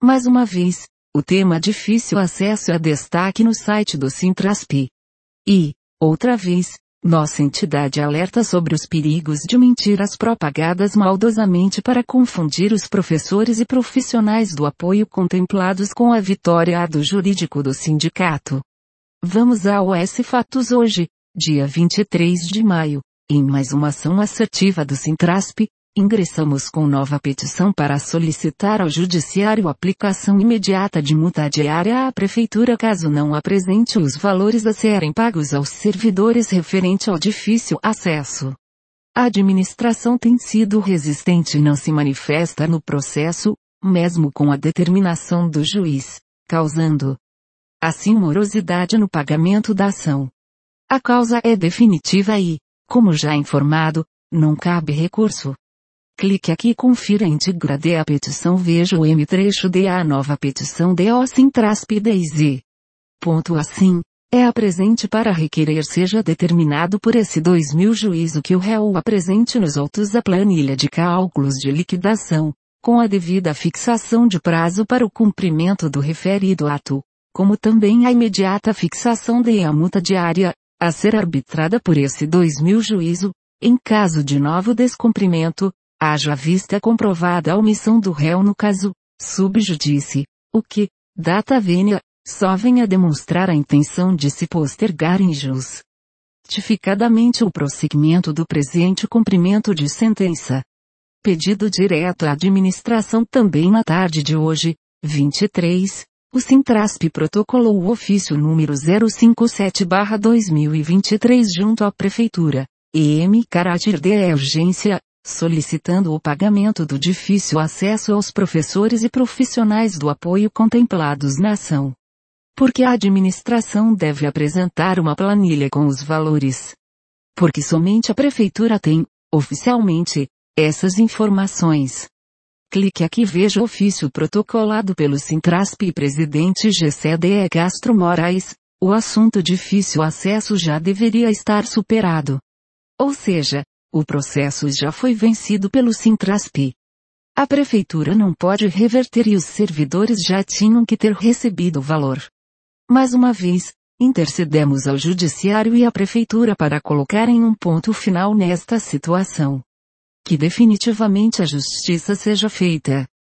Mais uma vez, o tema difícil acesso é destaque no site do Sintrasp. E, outra vez, nossa entidade alerta sobre os perigos de mentiras propagadas maldosamente para confundir os professores e profissionais do apoio contemplados com a vitória do jurídico do sindicato. Vamos ao S Fatos hoje, dia 23 de maio, em mais uma ação assertiva do Sintrasp. Ingressamos com nova petição para solicitar ao Judiciário aplicação imediata de multa diária à Prefeitura caso não apresente os valores a serem pagos aos servidores referente ao difícil acesso. A administração tem sido resistente e não se manifesta no processo, mesmo com a determinação do juiz, causando, assim, morosidade no pagamento da ação. A causa é definitiva e, como já informado, não cabe recurso. Clique aqui e confira a íntegra da petição. Veja o trecho da nova petição do Sintrasp DZ. Ponto assim, é a presente para requerer seja determinado por esse 2000 juízo que o réu apresente nos autos a planilha de cálculos de liquidação, com a devida fixação de prazo para o cumprimento do referido ato, como também a imediata fixação da multa diária, a ser arbitrada por esse 2000 juízo, em caso de novo descumprimento, haja vista comprovada a omissão do réu no caso, sub judice, o que, data venia, só venha demonstrar a intenção de se postergar injustificadamente o prosseguimento do presente cumprimento de sentença. Pedido direto à administração. Também na tarde de hoje, 23, o Sintrasp protocolou o ofício número 057/2023 junto à Prefeitura, em caráter de urgência, solicitando o pagamento do difícil acesso aos professores e profissionais do apoio contemplados na ação. Porque a administração deve apresentar uma planilha com os valores. Porque somente a Prefeitura tem, oficialmente, essas informações. Clique aqui e veja o ofício protocolado pelo Sintrasp e presidente GCDE Castro Moraes. O assunto difícil acesso já deveria estar superado. Ou seja, o processo já foi vencido pelo Sintrasp. A Prefeitura não pode reverter e os servidores já tinham que ter recebido o valor. Mais uma vez, intercedemos ao Judiciário e à Prefeitura para colocarem um ponto final nesta situação. Que definitivamente a justiça seja feita.